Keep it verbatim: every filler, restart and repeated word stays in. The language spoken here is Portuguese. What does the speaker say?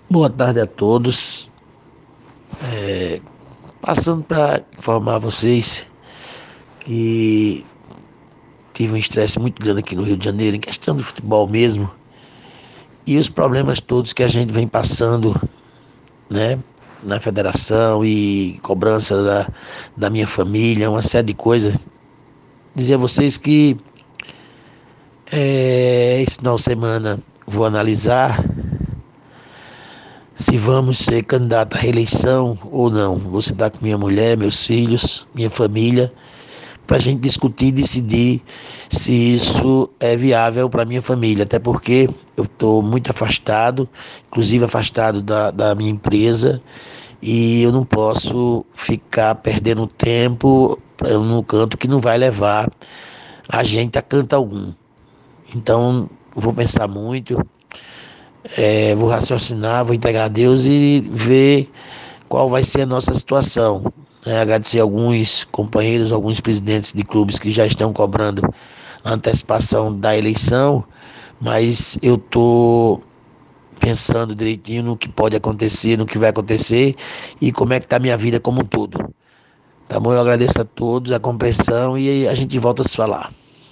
Boa tarde a todos. É, Passando para informar vocês que tive um estresse muito grande aqui no Rio de Janeiro, em questão do futebol mesmo, e os problemas todos que a gente vem passando, né, na federação e cobrança da, da minha família, uma série de coisas. Dizer a vocês que é, esse final de semana vou analisar se vamos ser candidato à reeleição ou não. Vou sentar com minha mulher, meus filhos, minha família, para a gente discutir e decidir se isso é viável para minha família, até porque eu estou muito afastado, inclusive afastado da, da minha empresa, e eu não posso ficar perdendo tempo num canto que não vai levar a gente a canto algum. Então, vou pensar muito, é, vou raciocinar, vou entregar a Deus e ver qual vai ser a nossa situação. É, agradecer a alguns companheiros, alguns presidentes de clubes que já estão cobrando a antecipação da eleição, mas eu estou pensando direitinho no que pode acontecer, no que vai acontecer e como é que está a minha vida como um todo. Tá bom? Eu agradeço a todos a compreensão e a gente volta a se falar.